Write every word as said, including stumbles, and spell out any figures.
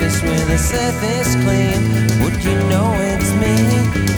face with the surface clean. Would you know it's me?